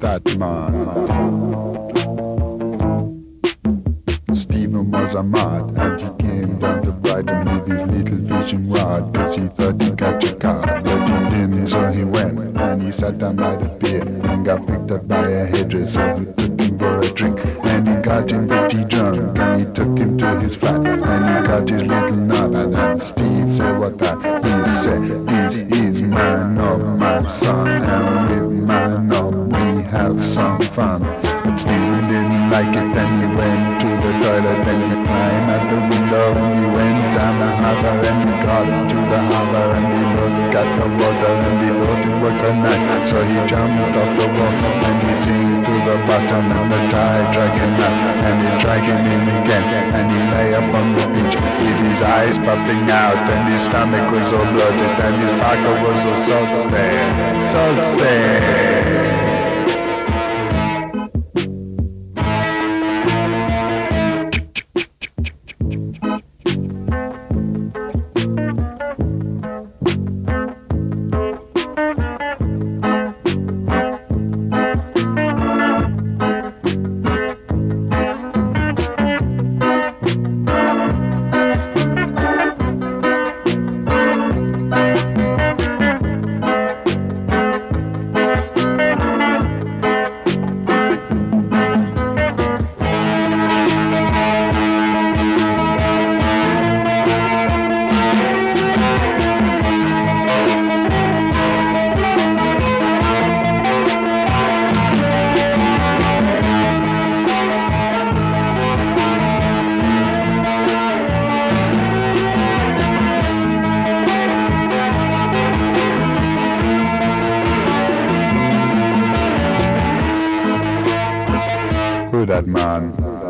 that man. Stephen was a mad, and he came down to Brighton with his little fishing rod, 'cause he thought he'd catch a cod. But he didn't, so he went, and he sat down by the pier, and got picked up by a hairdresser who took him for a drink. And he got him pretty drunk, and he took him to his flat, and he got his little nut, and then Steve said what that. He said, "This is my knob, my son, and with my knob we have some fun." But Stephen didn't like it, and he went to the toilet, and he climbed out the window, and he went down the harbour, and he got to the harbour, and he looked at the water, and he thought it was a night. So he jumped off the wall, and he sank to the bottom, and the tide dragged him out, and it dragged him in again, and he lay up on the beach with his eyes popping out, and his stomach was so bloated, and his pocket was so salt stained, salt stained. That man.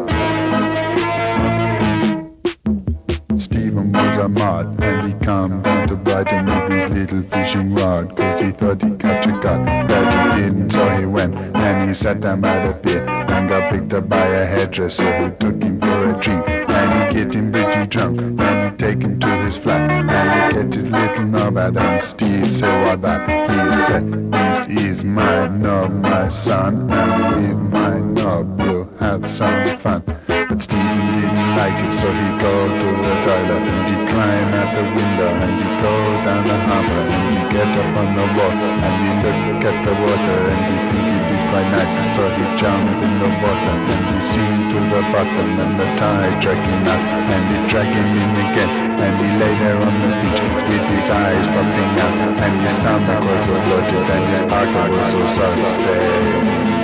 Stephen was a mud, and he come down to Brighton with his little fishing rod, 'cause he thought he'd catch a cod. But he didn't, so he went, and he sat down by the pier, and got picked up by a hairdresser who took him for a drink. And he get him pretty drunk, and he take him to his flat, and he get his little knob out, and Steve said what that. He said, "This is my knob, my son, and with my knob we'll have some fun." But Stephen didn't like it, so he go to the toilet, and he climb out the window, and he go down the harbour, and he get up on the wall, and he look at the water, and he think it is quite nice, so he jump in the water, and he sink to the bottom, and the tide drag him out, and it drag him in again, and he lay there on the beach with his eyes popping out, and his stomach was so bloated, and his pocket was so salt stained.